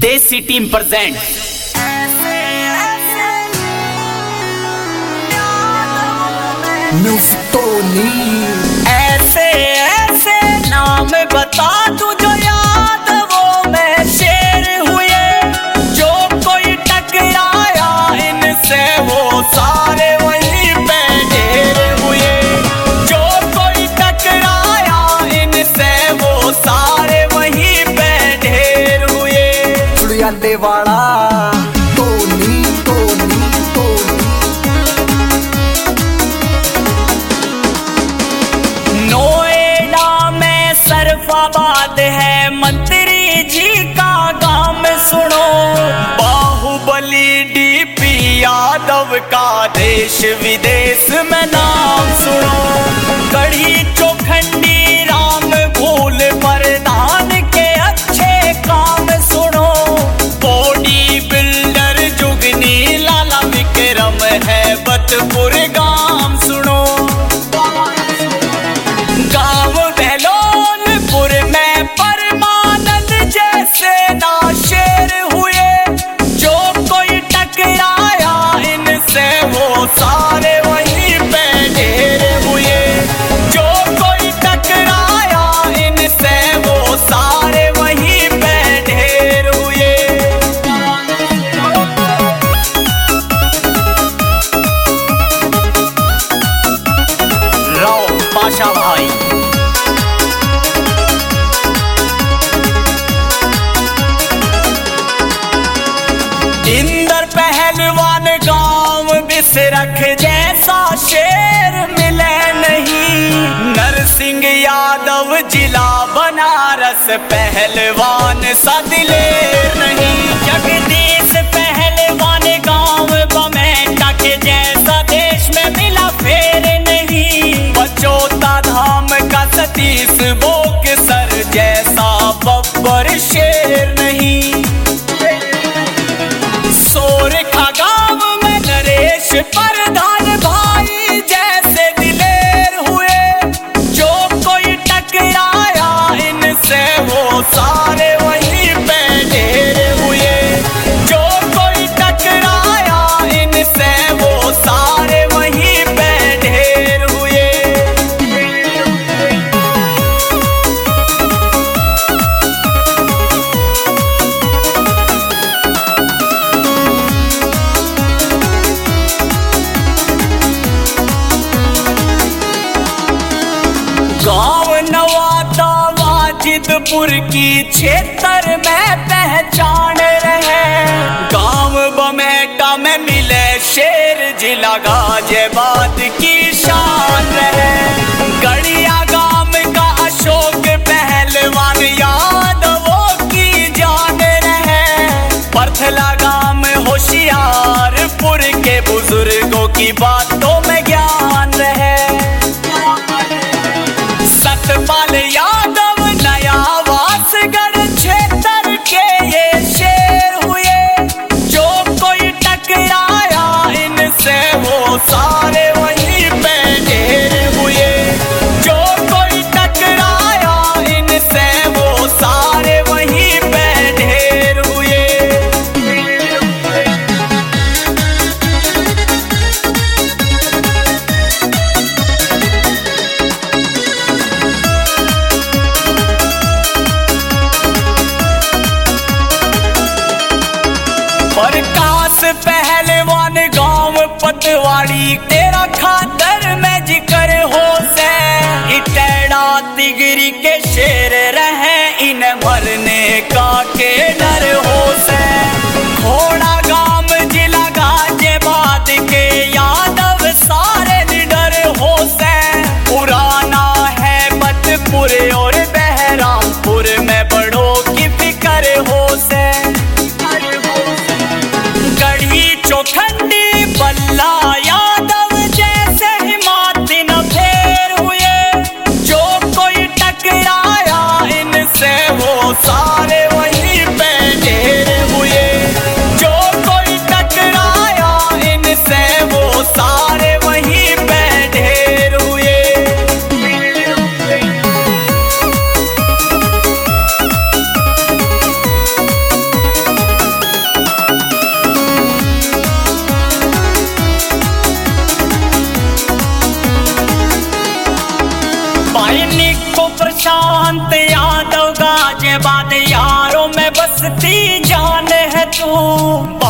देसी team present. ऐसे ऐसे नाम बता तू जो याद वो मैं शेर हुए, जो कोई टकराया इनसे वो सारे वहीं पे ढेर हुए, जो कोई टकराया इनसे वो सारे वहीं पे ढेर हुए। चुड़िया देवाड़ा बात है मंत्री जी का गांव में सुनो, बाहुबली डीपी यादव का देश विदेश में नाम सुनो, कढ़ी चौखंडी राम भूल प्रधान के अच्छे काम सुनो, बॉडी बिल्डर जुगनी लाला विक्रम है बतपुर गांव सुनो, गांव बेलोनपुर में परमानंद जैसे ना शेर हुए, जो कोई टकराया इनसे वो सारे वहीं पे ढेर हुए, जो कोई टकराया इनसे वो सारे वहीं पे ढेर हुए। राव पाशा भाई इंदर पहलवान गांव बिसरख जैसा शेर मिले नहीं, नरसिंह यादव जिला बनारस पहलवान सा दिलेर नहीं, जगदीश पहलवान गांव बमेटा के जैसा देश में मिला फेर नहीं, बचौता धाम का सतीश बोकसर जैसा बब्बर शेर नहीं, सोरखा गांव में नरेश प्रधान भाई जैसे दिलेर हुए, जो कोई टकराया इनसे वो सारे वहीं पे ढेर हुए, जो कोई टकराया इनसे वो सारे वहीं पे ढेर हुए। गांव नवादा वाजिदपुर की क्षेत्र में पहचान रहे, गांव बमेटा में मिले शेर जिला गाजियाबाद की शान रहे, गड़िया गांव का अशोक पहलवान यादवों की जान रहे, परथला गांव होशियारपुर के बुजुर्गों की बातों में ज्ञान रहे, सतपाल यादव नया वासगढ़ क्षेत्र के ये शेर हुए, जो कोई टकराया इनसे वो सारे वहीं पे ढेर हुए, जो कोई टकराया इनसे वो सारे वहीं पे ढेर हुए। प्रकाश पहलवान गांव पतवाड़ी तेरा खातर में जिक्र हो से, इटेड़ा तिगरी के शेर रहे इन मरने का के डर हो से, घोड़ा गांव जिला गाजियाबाद के यादव सारे निडर हो से, पुराना है बतपुर और बहरामपुर में बड़ों की फिक्र हो से, कढ़ी चौखंडी बल्ला यादव जैसे हिमाती न फेर हुए, जो कोई टकराया इनसे वो सारे वहीं पे ढेर हुए, जो कोई टकराया इनसे वो सारे वहीं पे ढेर हुए। बसती जान है तू।